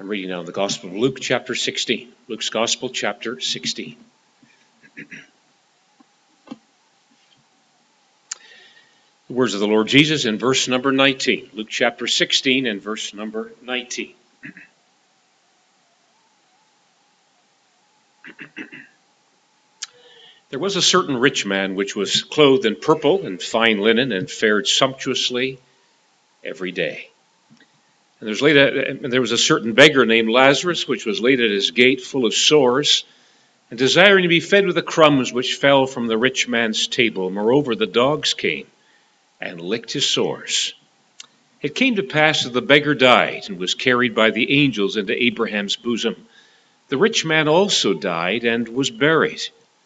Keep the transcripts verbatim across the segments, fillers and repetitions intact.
I'm reading now the Gospel of Luke, chapter sixteen. Luke's Gospel, chapter sixteen. The words of the Lord Jesus in verse number nineteen. Luke chapter sixteen and verse number nineteen. There was a certain rich man which was clothed in purple and fine linen and fared sumptuously every day. And there was, laid a, and there was a certain beggar named Lazarus, which was laid at his gate full of sores, and desiring to be fed with the crumbs which fell from the rich man's table. Moreover, the dogs came and licked his sores. It came to pass that the beggar died and was carried by the angels into Abraham's bosom. The rich man also died and was buried.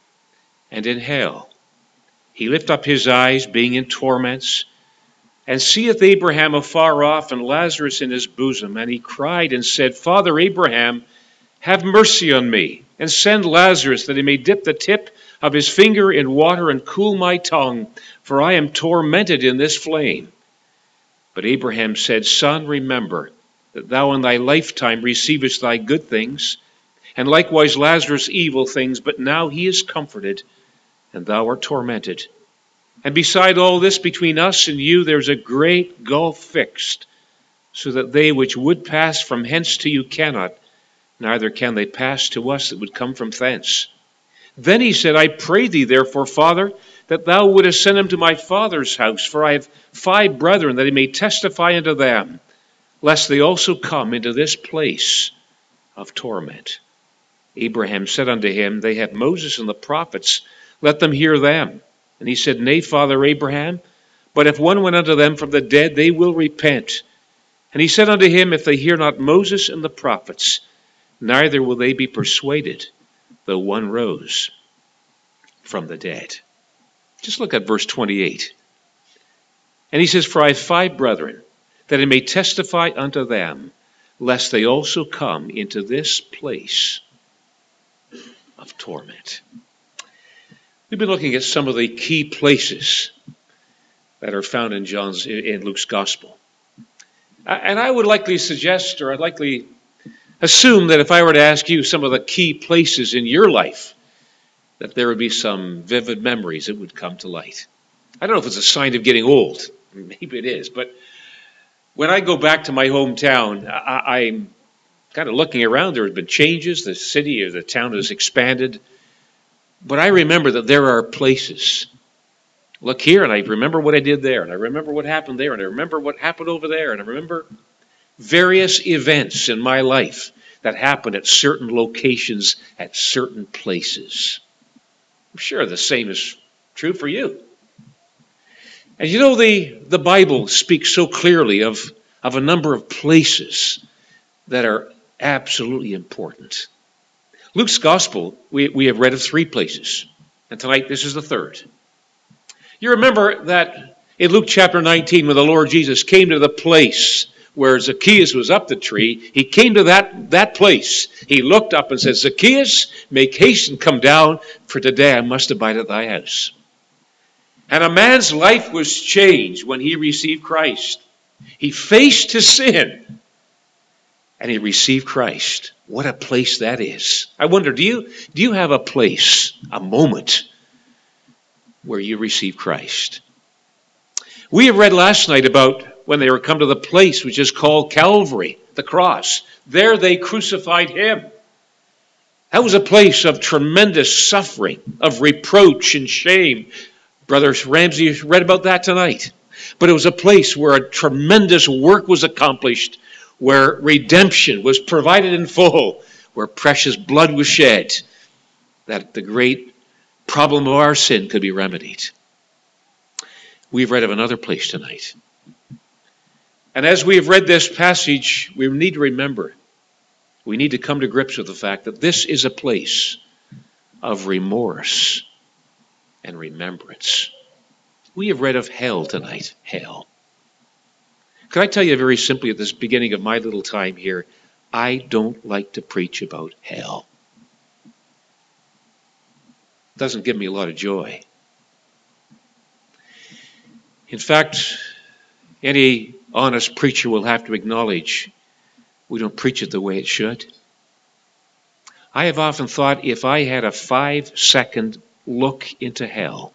And in hell he lift up his eyes, being in torments, and seeth Abraham afar off, and Lazarus in his bosom. And he cried and said, Father Abraham, have mercy on me, and send Lazarus, that he may dip the tip of his finger in water and cool my tongue, for I am tormented in this flame. But Abraham said, Son, remember that thou in thy lifetime receivest thy good things, and likewise Lazarus evil things, but now he is comforted, and thou art tormented. And beside all this, between us and you, there's a great gulf fixed, so that they which would pass from hence to you cannot, neither can they pass to us that would come from thence. Then he said, I pray thee, therefore, Father, that thou wouldest send him to my father's house, for I have five brethren, that he may testify unto them, lest they also come into this place of torment. Abraham said unto him, They have Moses and the prophets, let them hear them. And he said, Nay, Father Abraham, but if one went unto them from the dead, they will repent. And he said unto him, If they hear not Moses and the prophets, neither will they be persuaded, though one rose from the dead. Just look at verse twenty-eight. And he says, For I have five brethren, that I may testify unto them, lest they also come into this place of torment. We've been looking at some of the key places that are found in John's, in Luke's Gospel. And I would likely suggest, or I'd likely assume that if I were to ask you some of the key places in your life, that there would be some vivid memories that would come to light. I don't know if it's a sign of getting old. Maybe it is. But when I go back to my hometown, I, I'm kind of looking around. There have been changes. The city or the town has expanded. But I remember that there are places. Look here, and I remember what I did there, and I remember what happened there, and I remember what happened over there, and I remember various events in my life that happened at certain locations, at certain places. I'm sure the same is true for you. And you know, the, the Bible speaks so clearly of, of a number of places that are absolutely important. Luke's Gospel, we, we have read of three places, and tonight this is the third. You remember that in Luke chapter nineteen, when the Lord Jesus came to the place where Zacchaeus was up the tree, he came to that, that place. He looked up and said, Zacchaeus, make haste and come down, for today I must abide at thy house. And a man's life was changed when he received Christ. He faced his sin, and he received Christ. What a place that is. I wonder, do you, do you have a place, a moment, where you receive Christ? We have read last night about when they were come to the place which is called Calvary, the cross. There they crucified him. That was a place of tremendous suffering, of reproach and shame. Brother Ramsey read about that tonight. But it was a place where a tremendous work was accomplished, where redemption was provided in full, where precious blood was shed, that the great problem of our sin could be remedied. We've read of another place tonight. And as we have read this passage, we need to remember, we need to come to grips with the fact that this is a place of remorse and remembrance. We have read of hell tonight, hell. Could I tell you very simply at this beginning of my little time here, I don't like to preach about hell. It doesn't give me a lot of joy. In fact, any honest preacher will have to acknowledge We don't preach it the way it should. I have often thought if I had a five-second look into hell,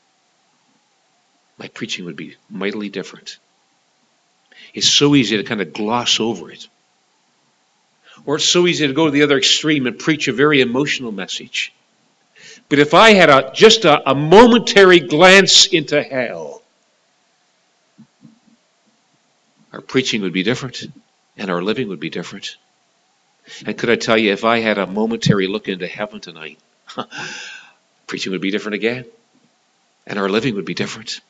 my preaching would be mightily different. It's so easy to kind of gloss over it. Or it's so easy to go to the other extreme and preach a very emotional message. But if I had a, just a, a momentary glance into hell, our preaching would be different and our living would be different. And could I tell you, if I had a momentary look into heaven tonight, preaching would be different again and our living would be different.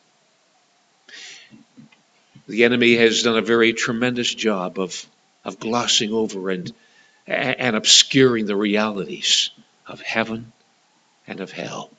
The enemy has done a very tremendous job of, of glossing over and, and obscuring the realities of heaven and of hell.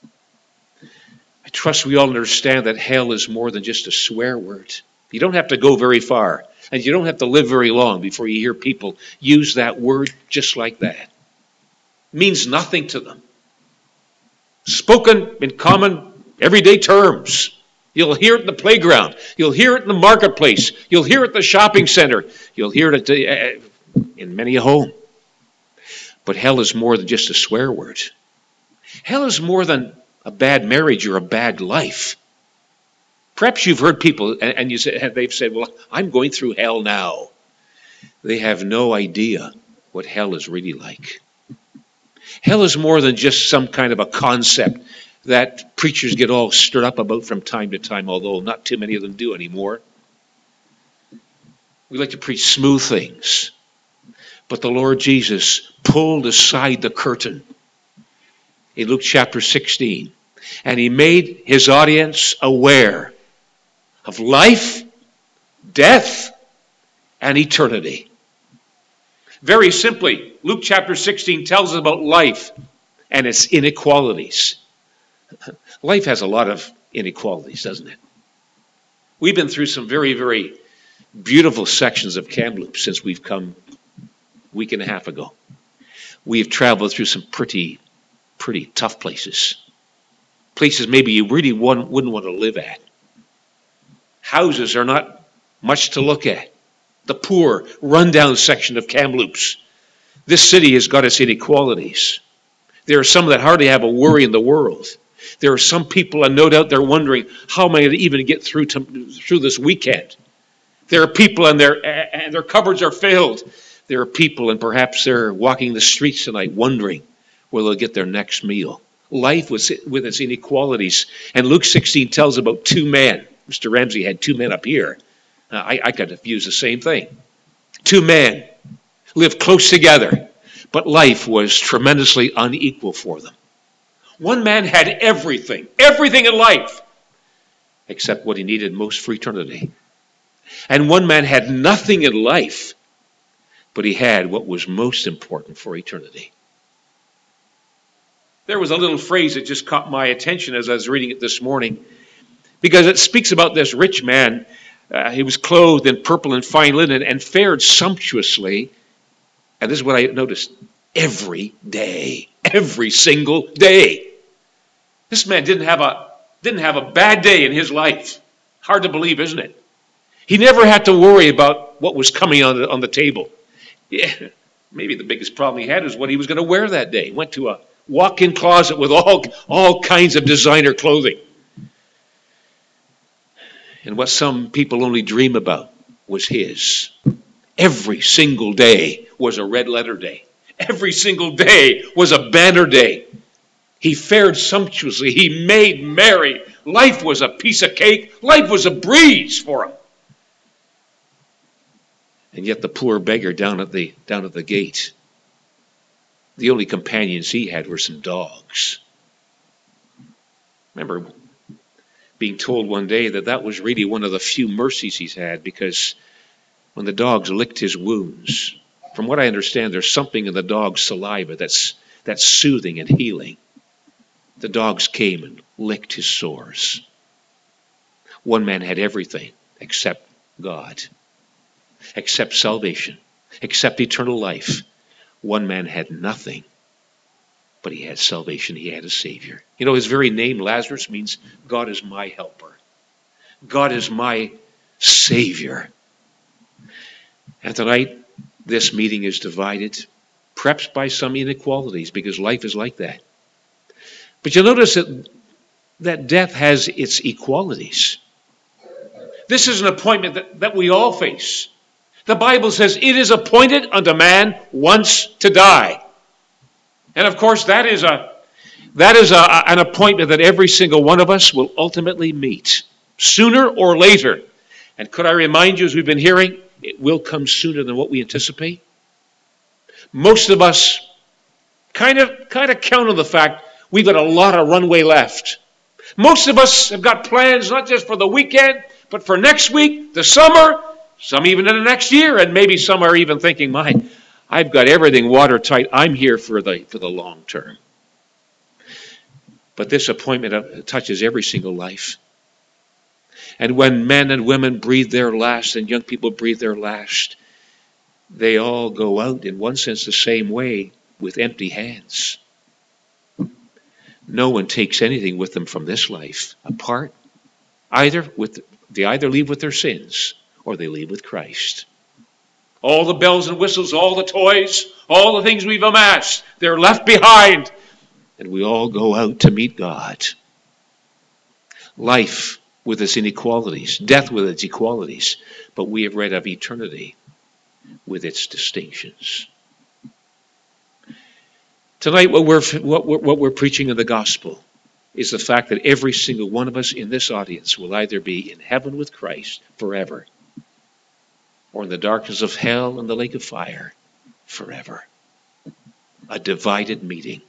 I trust we all understand that hell is more than just a swear word. You don't have to go very far, and you don't have to live very long before you hear people use that word just like that. It means nothing to them. Spoken in common, everyday terms. You'll hear it in the playground. You'll hear it in the marketplace. You'll hear it in the shopping center. You'll hear it at the, uh, in many a home. But hell is more than just a swear word. Hell is more than a bad marriage or a bad life. Perhaps you've heard people, and, and you say, they've said, well, I'm going through hell now. They have no idea what hell is really like. Hell is more than just some kind of a concept that preachers get all stirred up about from time to time, although not too many of them do anymore. We like to preach smooth things. But the Lord Jesus pulled aside the curtain in Luke chapter sixteen, and he made his audience aware of life, death, and eternity. Very simply, Luke chapter sixteen tells us about life and its inequalities. Life has a lot of inequalities, doesn't it? We've been through some very, very beautiful sections of Kamloops since we've come a week and a half ago. We've traveled through some pretty, pretty tough places. Places maybe you really wouldn't want to live at. Houses are not much to look at. The poor, rundown section of Kamloops. This city has got its inequalities. There are some that hardly have a worry in the world. There are some people, and no doubt they're wondering, how am I going to even get through to, through this weekend? There are people, and their and their cupboards are filled. There are people, and perhaps they're walking the streets tonight, wondering where they'll get their next meal. Life was with its inequalities, and Luke sixteen tells about two men. Mister Ramsey had two men up here. Uh, I, I could have used the same thing. Two men lived close together, but life was tremendously unequal for them. One man had everything, everything in life, except what he needed most for eternity. And one man had nothing in life, but he had what was most important for eternity. There was a little phrase that just caught my attention as I was reading it this morning, because it speaks about this rich man. Uh, he was clothed in purple and fine linen and fared sumptuously. And this is what I noticed. Every day. Every single day. This man didn't have a, didn't have a bad day in his life. Hard to believe, isn't it? He never had to worry about what was coming on the, on the table. Yeah, maybe the biggest problem he had was what he was going to wear that day. He went to a walk-in closet with all, all kinds of designer clothing. And what some people only dream about was his. Every single day was a red letter day. Every single day was a banner day. He fared sumptuously. He made merry. Life was a piece of cake. Life was a breeze for him. And yet the poor beggar down at the, down at the gate, the only companions he had were some dogs. Remember being told one day that that was really one of the few mercies he's had, because when the dogs licked his wounds, from what I understand, there's something in the dog's saliva that's that's soothing and healing. The dogs came and licked his sores. One man had everything except God, except salvation, except eternal life. One man had nothing, but he had salvation. He had a Savior. You know, his very name, Lazarus, means God is my helper. God is my Savior. And tonight, this meeting is divided, perhaps by some inequalities, because life is like that. But you'll notice that, that death has its equalities. This is an appointment that, that we all face. The Bible says it is appointed unto man once to die. And of course, that is a that is a, an appointment that every single one of us will ultimately meet, sooner or later. And could I remind you, as we've been hearing, it will come sooner than what we anticipate. Most of us kind of kind of count on the fact we've got a lot of runway left. Most of us have got plans not just for the weekend, but for next week, the summer, some even in the next year, and maybe some are even thinking, my, I've got everything watertight. I'm here for the for the long term. But this appointment touches every single life. And when men and women breathe their last and young people breathe their last, they all go out, in one sense, the same way, with empty hands. No one takes anything with them from this life apart. Either with they either leave with their sins or they leave with Christ. All the bells and whistles, all the toys, all the things we've amassed, they're left behind. And we all go out to meet God. Life with its inequalities, death with its equalities, but we have read of eternity with its distinctions. Tonight, what we're, what we're, what we're preaching in the gospel is the fact that every single one of us in this audience will either be in heaven with Christ forever, or in the darkness of hell and the lake of fire forever. A divided meeting.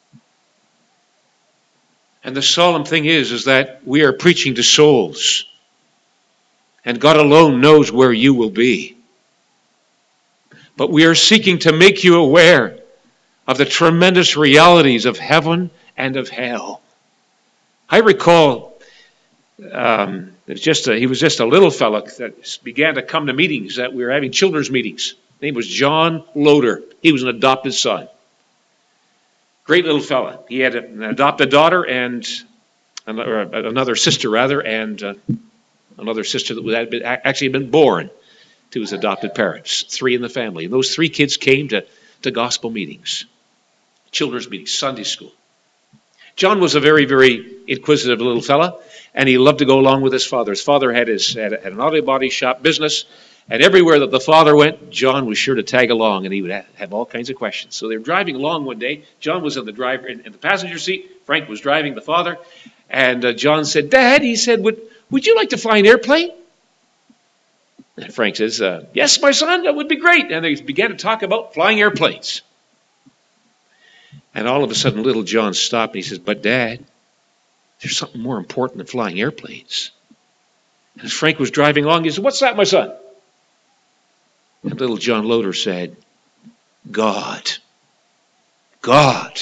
And the solemn thing is, is that we are preaching to souls. And God alone knows where you will be. But we are seeking to make you aware of the tremendous realities of heaven and of hell. I recall um, it was just a, he was just a little fellow that began to come to meetings that we were having children's meetings. His name was John Loader. He was an adopted son. Great little fella. He had an adopted daughter and another sister, rather, and uh, another sister that had been, actually had been born to his adopted parents. Three in the family. And those three kids came to, to gospel meetings, children's meetings, Sunday school. John was a very, very inquisitive little fella, and he loved to go along with his father. His father had, his, had, had an auto body shop business, and everywhere that the father went, John was sure to tag along, and he would have all kinds of questions. So they were driving along one day. John was in the driver in, in the passenger seat. Frank was driving the father. And uh, John said, "Dad," he said, would, would you like to fly an airplane? And Frank says, uh, "Yes, my son, that would be great." And they began to talk about flying airplanes. And all of a sudden, little John stopped, and he says, "But Dad, there's something more important than flying airplanes." And as Frank was driving along, he said, "What's that, my son?" And little John Loader said, God. God.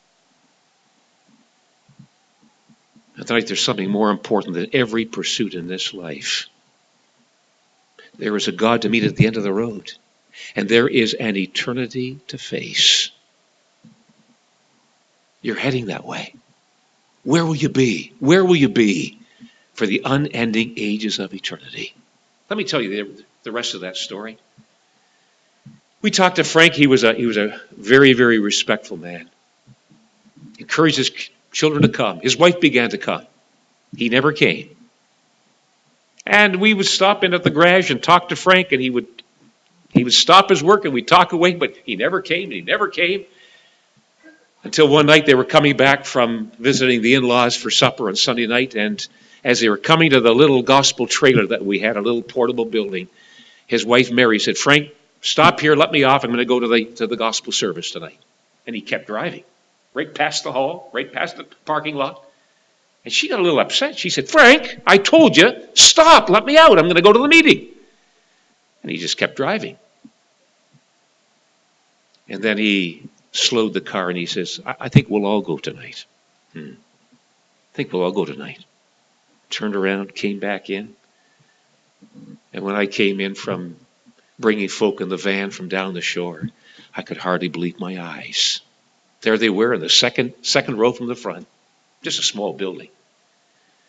And tonight there's something more important than every pursuit in this life. There is a God to meet at the end of the road. And there is an eternity to face. You're heading that way. Where will you be? Where will you be for the unending ages of eternity? Let me tell you the, the rest of that story. We talked to Frank. He was a he was a very, very respectful man. Encouraged his children to come. His wife began to come. He never came. And we would stop in at the garage and talk to Frank, and he would he would stop his work and we'd talk away, but he never came, and he never came. Until one night they were coming back from visiting the in-laws for supper on Sunday night, and as they were coming to the little gospel trailer that we had, a little portable building, his wife Mary said, "Frank, stop here, let me off. I'm going to go to the to the gospel service tonight." And he kept driving, right past the hall, right past the parking lot. And she got a little upset. She said, "Frank, I told you, stop, let me out. I'm going to go to the meeting." And he just kept driving. And then he slowed the car and he says, I, I think we'll all go tonight. Hmm. I think we'll all go tonight. Turned around, came back in. And when I came in from bringing folk in the van from down the shore, I could hardly believe my eyes. There they were in the second second row from the front, just a small building.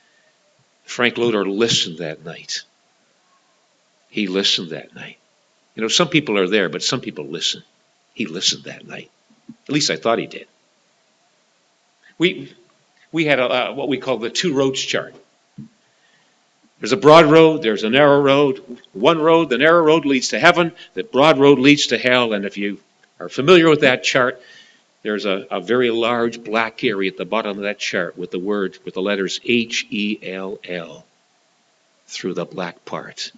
Frank Loader listened that night. He listened that night. You know, some people are there, but some people listen. He listened that night. At least I thought he did. We, we had a, uh, what we call the two roads chart. There's a broad road, there's a narrow road. One road, the narrow road leads to heaven, the broad road leads to hell. And if you are familiar with that chart, there's a, a very large black area at the bottom of that chart with the word, with the letters H E L L through the black part.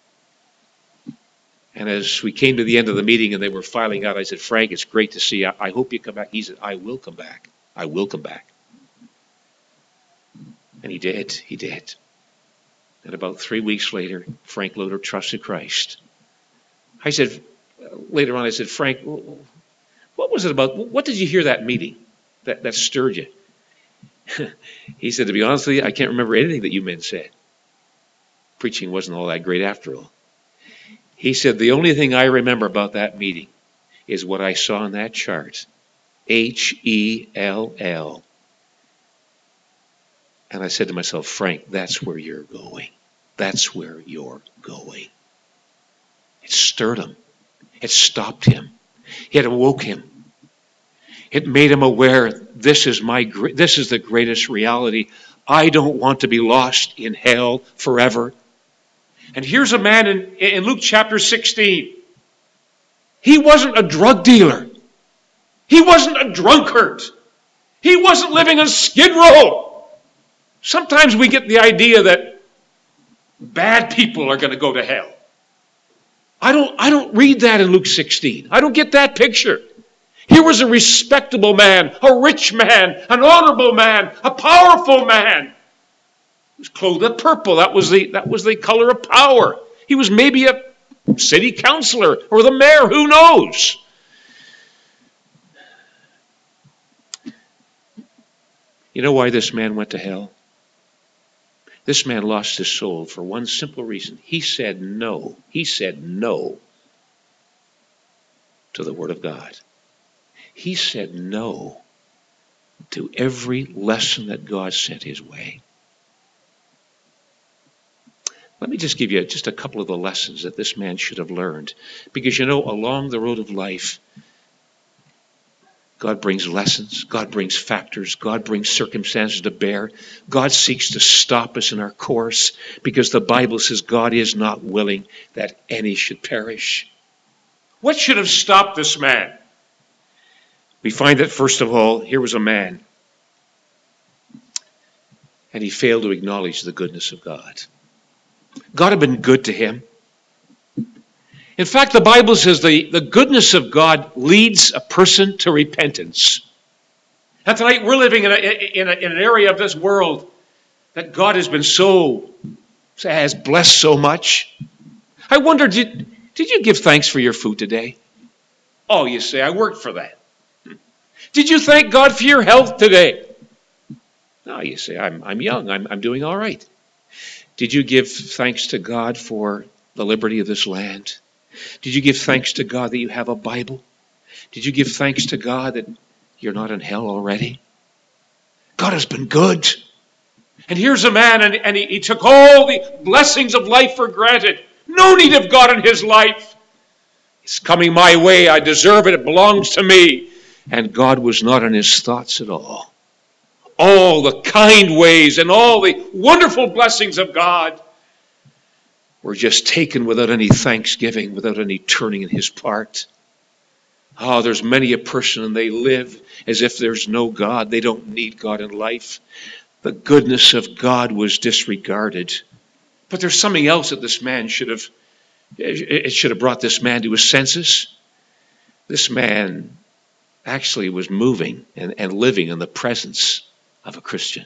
And as we came to the end of the meeting and they were filing out, I said, Frank, it's great to see you. I hope you come back. He said, I will come back. I will come back. And he did. He did. And about three weeks later, Frank Loader trusted Christ. I said, later on, I said, Frank, what was it about? What did you hear that meeting that, that stirred you? He said, to be honest with you, I can't remember anything that you men said. Preaching wasn't all that great after all. He said, the only thing I remember about that meeting is what I saw on that chart. H E L L. And I said to myself, Frank, that's where you're going. That's where you're going. It stirred him. It stopped him. It awoke him. It made him aware, this is my, this is the greatest reality. I don't want to be lost in hell forever. And here's a man in, in Luke chapter sixteen. He wasn't a drug dealer. He wasn't a drunkard. He wasn't living on Skid Row. Sometimes we get the idea that bad people are going to go to hell. I don't, I don't read that in Luke sixteen. I don't get that picture. Here was a respectable man, a rich man, an honorable man, a powerful man. He was clothed in purple. That was the, that was the color of power. He was maybe a city councilor or the mayor. Who knows? You know why this man went to hell? This man lost his soul for one simple reason. He said no. He said no to the Word of God. He said no to every lesson that God sent his way. Let me just give you just a couple of the lessons that this man should have learned. Because, you know, along the road of life, God brings lessons, God brings factors, God brings circumstances to bear. God seeks to stop us in our course because the Bible says God is not willing that any should perish. What should have stopped this man? We find that, first of all, here was a man, and he failed to acknowledge the goodness of God. God had been good to him. In fact, the Bible says the, the goodness of God leads a person to repentance. And tonight we're living in, a, in, a, in an area of this world that God has been so, has blessed so much. I wonder, did, did you give thanks for your food today? Oh, you say, I worked for that. Did you thank God for your health today? No, you say, I'm, I'm young, I'm, I'm doing all right. Did you give thanks to God for the liberty of this land? Did you give thanks to God that you have a Bible? Did you give thanks to God that you're not in hell already? God has been good. And here's a man, and, and he, he took all the blessings of life for granted. No need of God in his life. It's coming my way. I deserve it. It belongs to me. And God was not in his thoughts at all. All the kind ways and all the wonderful blessings of God were just taken without any thanksgiving, without any turning in his part. Oh, there's many a person and they live as if there's no God. They don't need God in life. The goodness of God was disregarded. But there's something else that this man should have, it should have brought this man to his senses. This man actually was moving and, and living in the presence of a Christian.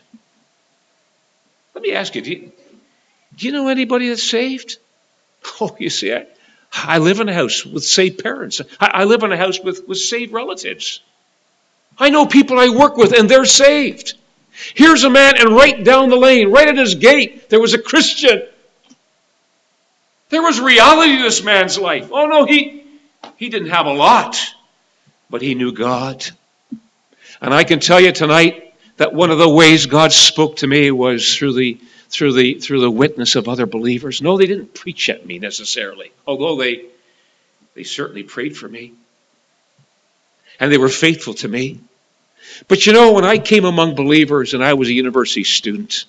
Let me ask you, do you, do you know anybody that's saved? Oh, you see, I, I live in a house with saved parents. I, I live in a house with, with saved relatives. I know people I work with and they're saved. Here's a man, and right down the lane, right at his gate, there was a Christian. There was reality to this man's life. Oh no, he, he didn't have a lot, but he knew God. And I can tell you tonight that one of the ways God spoke to me was through the through the through the witness of other believers. No, they didn't preach at me necessarily, although they They certainly prayed for me. And they were faithful to me. But you know, when I came among believers and I was a university student,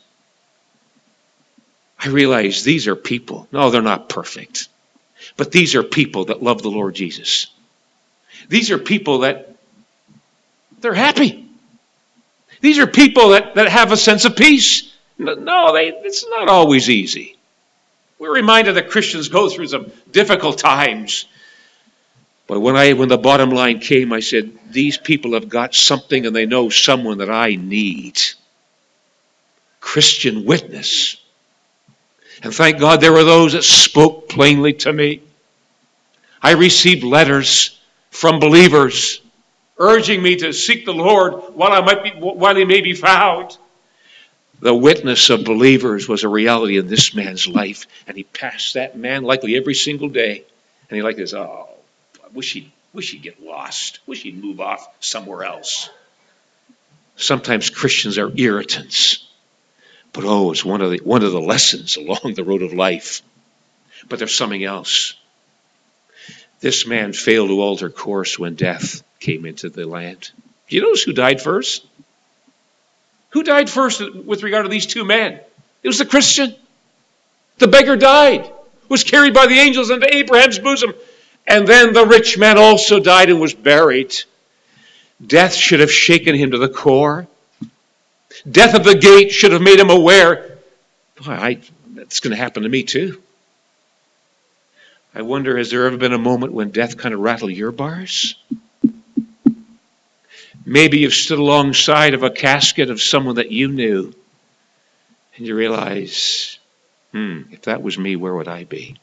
I realized these are people. No, they're not perfect. But these are people that love the Lord Jesus. These are people that they're happy. These are people that, that have a sense of peace. No, they, it's not always easy. We're reminded that Christians go through some difficult times. But when I, when the bottom line came, I said, these people have got something and they know someone that I need. Christian witness. And thank God there were those that spoke plainly to me. I received letters from believers urging me to seek the Lord while I might be, while he may be found. The witness of believers was a reality in this man's life, and he passed that man likely every single day. And he like this, oh, I wish he'd, wish he'd get lost. Wish he'd move off somewhere else. Sometimes Christians are irritants. But oh, it's one of the one of the lessons along the road of life. But there's something else. This man failed to alter course when death came into the land. Do you notice who died first? Who died first with regard to these two men? It was the Christian. The beggar died, was carried by the angels into Abraham's bosom. And then the rich man also died and was buried. Death should have shaken him to the core. Death at the gate should have made him aware, boy, I, that's going to happen to me too. I wonder, has there ever been a moment when death kind of rattled your bars? Maybe you've stood alongside of a casket of someone that you knew, and you realize, hmm, if that was me, where would I be?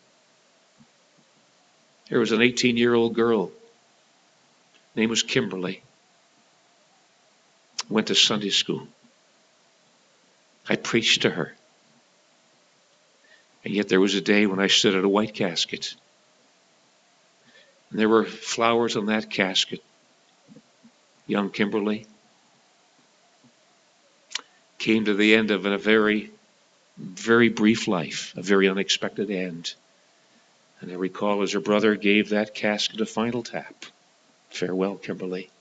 There was an eighteen-year-old girl. Her name was Kimberly. Went to Sunday school. I preached to her. And yet there was a day when I stood at a white casket. And there were flowers on that casket. Young Kimberly came to the end of a very, very brief life, a very unexpected end. And I recall as her brother gave that casket a final tap. Farewell, Kimberly.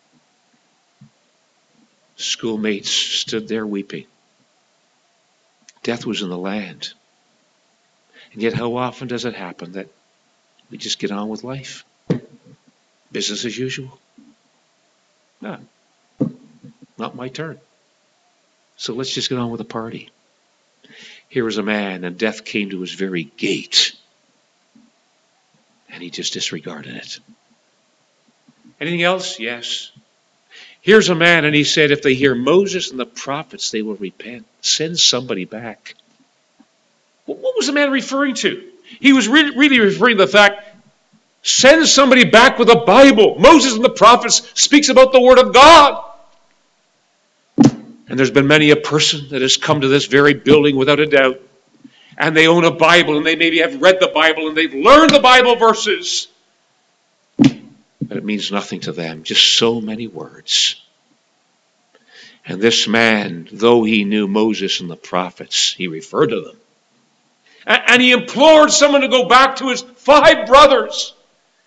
Schoolmates stood there weeping. Death was in the land. And yet how often does it happen that we just get on with life? Business as usual. No, not my turn. So let's just get on with the party. Here was a man, and death came to his very gate. And he just disregarded it. Anything else? Yes. Here's a man, and he said, if they hear Moses and the prophets, they will repent. Send somebody back. What was the man referring to? He was really, really referring to the fact, send somebody back with a Bible. Moses and the prophets speaks about the Word of God. And there's been many a person that has come to this very building without a doubt. And they own a Bible, and they maybe have read the Bible, and they've learned the Bible verses. But it means nothing to them, just so many words. And this man, though he knew Moses and the prophets, he referred to them. And he implored someone to go back to his five brothers.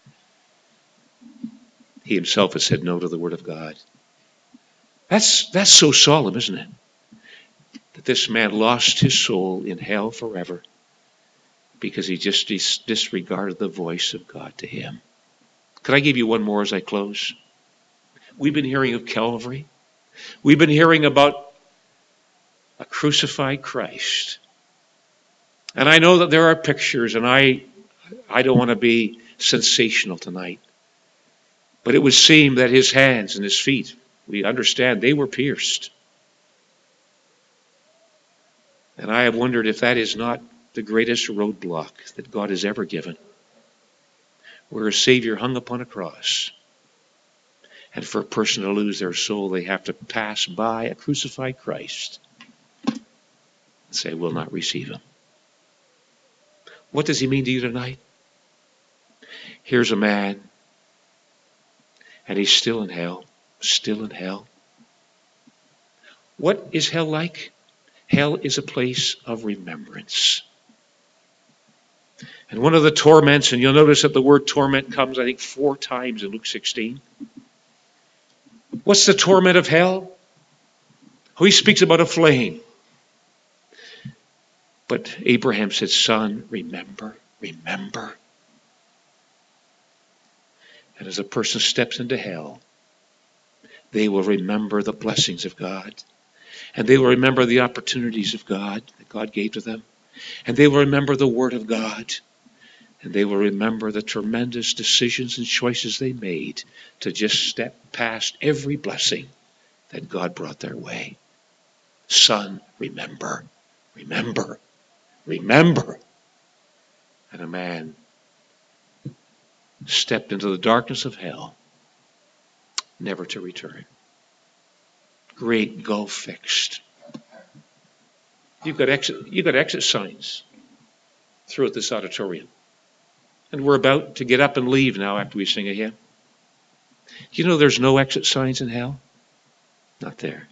He himself has said no to the Word of God. That's, that's so solemn, isn't it? That this man lost his soul in hell forever because he just dis- disregarded the voice of God to him. Could I give you one more as I close? We've been hearing of Calvary. We've been hearing about a crucified Christ. And I know that there are pictures, and I, I don't want to be sensational tonight. But it would seem that his hands and his feet, we understand, they were pierced. And I have wondered if that is not the greatest roadblock that God has ever given, where a Savior hung upon a cross. And for a person to lose their soul, they have to pass by a crucified Christ and say, we'll not receive him. What does he mean to you tonight? Here's a man, and he's still in hell, still in hell. What is hell like? Hell is a place of remembrance. And one of the torments, and you'll notice that the word torment comes, I think, four times in Luke sixteen. What's the torment of hell? Oh, he speaks about a flame. But Abraham said, son, remember, remember. And as a person steps into hell, they will remember the blessings of God. And they will remember the opportunities of God that God gave to them. And they will remember the Word of God. And they will remember the tremendous decisions and choices they made to just step past every blessing that God brought their way. Son, remember, remember, remember. And a man stepped into the darkness of hell, never to return. Great gulf fixed. You've got exit, you've got exit signs throughout this auditorium. And we're about to get up and leave now after we sing a hymn. You know there's no exit signs in hell? Not there.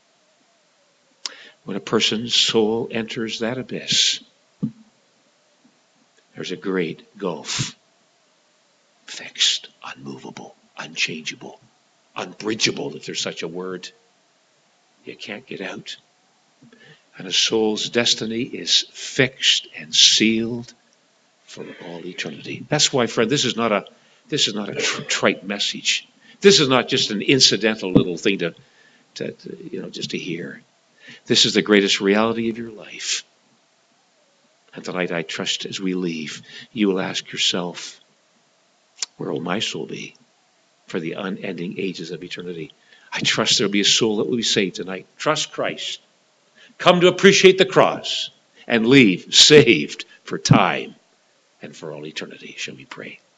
When a person's soul enters that abyss, there's a great gulf. Fixed, unmovable, unchangeable, unbridgeable, if there's such a word. You can't get out. And a soul's destiny is fixed and sealed for all eternity. That's why, friend, this is not a this is not a trite message. This is not just an incidental little thing to, to, to you know just to hear. This is the greatest reality of your life. And tonight, I trust as we leave, you will ask yourself, where will my soul be for the unending ages of eternity? I trust there will be a soul that will be saved tonight. Trust Christ. Come to appreciate the cross and leave saved for time and for all eternity. Shall we pray?